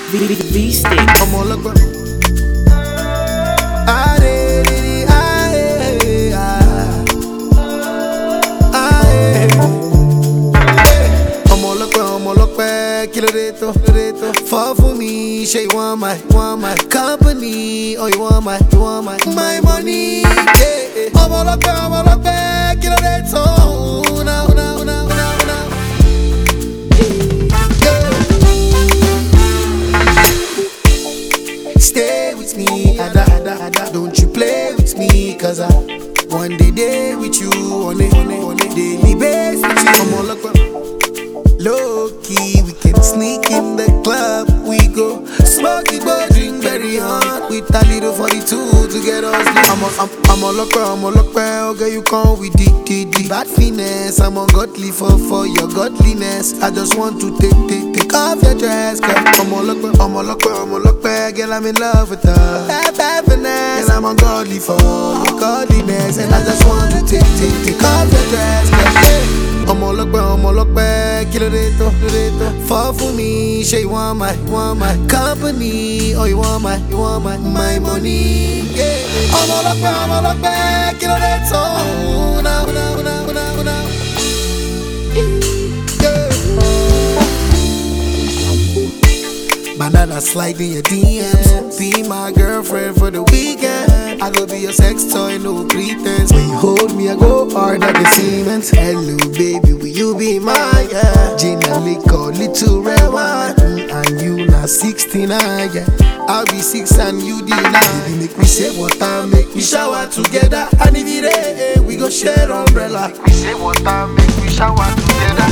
V-Stick. I'm all up. Fall for me, say you want my company, or you want my money. Yeah, I'm all up, kill it so now. Stay with me, ada. Don't you play with me, cause I one day with you on a daily basis with you. I'm all up. Low key, we can sneak in the club. We go smoke it, but drink very hard with a little 42 to get us low. I'm all up, okay, you come with the bad finesse. I'm ungodly for your godliness. I just want to take off your dress, cause I'm all up, girl, I'm in love with her. Bad finesse, and I'm ungodly for your godliness, and I just want to take off your dress, cause I'm all up, kill it, fall for me, say you want my company, or you want my money. Yeah. I'm all up, kill it, so now. Yeah. Banana slide in your DMs, be my girlfriend for the weekend. I go be your sex toy, no pretense. When you hold me, I go hard like a Siemens. Hello, baby, will you be mine? Yeah. Gin and liquor, little red wine, and you not 69. Yeah. I'll be 6 and you D9. Baby, make me say water, make me shower together. And if it rain, we go share umbrella. Make me say water, make me shower together.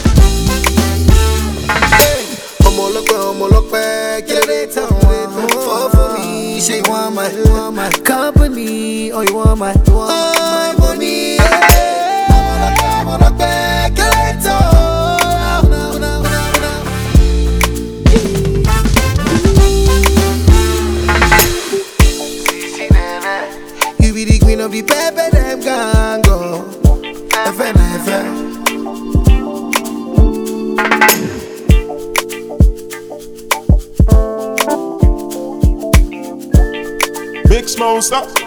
Hey, I'm all up, kill it, fall for me, say you want my company, or you want my money. I'm all up, kill it, now. You be the queen of the pepper, them gango. FN. Big Smoke, stop.